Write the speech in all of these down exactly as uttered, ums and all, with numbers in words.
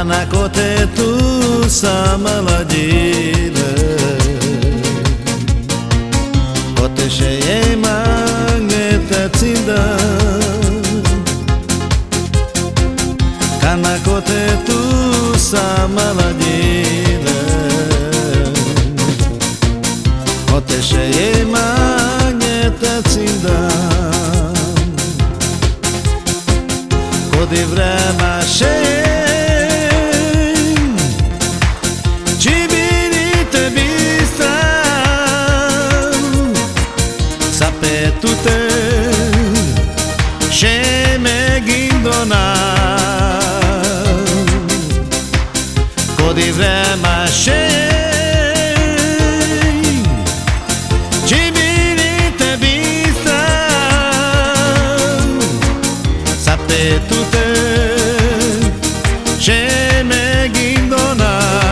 Kana kote tu samaladile Kote sheye mangeta tsinda Kana kote tu samaladile Kote sheye mangeta tsinda Kodi vrema sheye Tute Sheme gindona Kodi vrema shej Čibirite bistra Sape tute Sheme gindona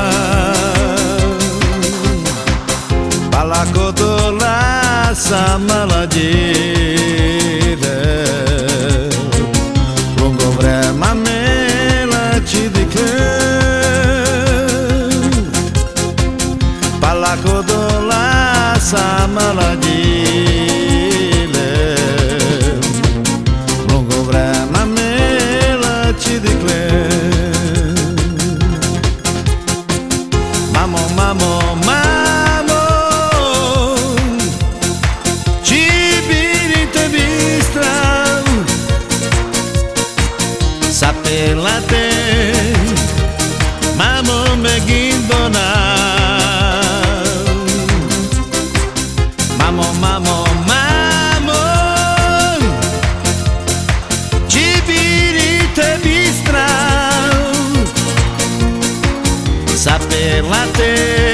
Palako dola samaladile Lungo vrema mela ci dicle Palako dola samaladile Lungo vrema mela ci dicle Mamo, mamo, mamo Sapelate Mamo me gindona Mamo, mamo, mamo Čibirite bistra Sapelate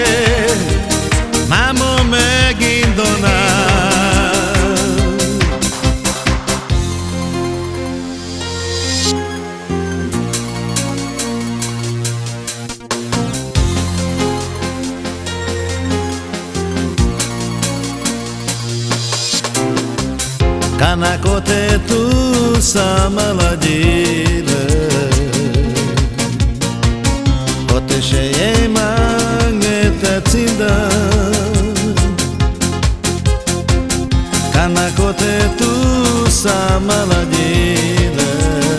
Mamo me gindona Kana kote tu samaladile Kote sheye mangeta tsinda Kana kote tu samaladile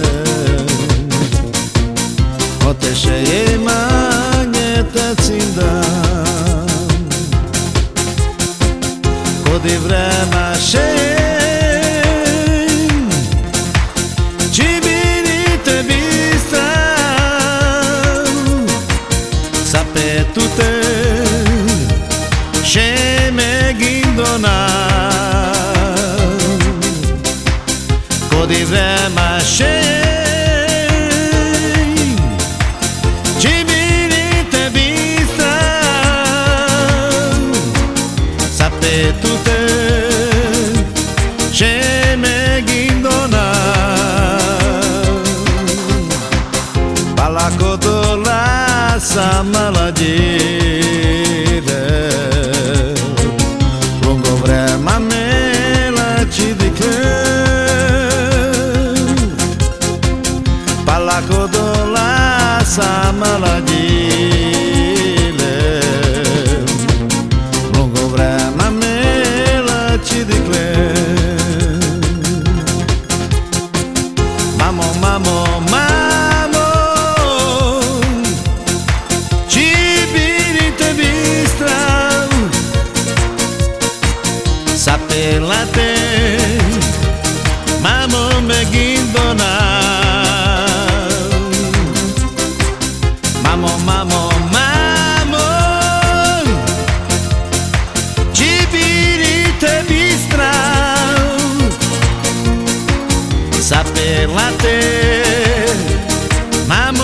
Kote sheye mangeta tsinda Kodi vrema sheye Tute Sheme gindona Kodi vrema shej Čibirite bistra Sape tute Sheme gindona Palako dola samaladile Lungo vrema mela ci dicle Palako dola samaladile Lungo vrema mela ci dicle Mamo, mamo, mamo Sapelate Mamo me gindona Mamo, mamo, mamo Čibirite bistra Sapelate Mamo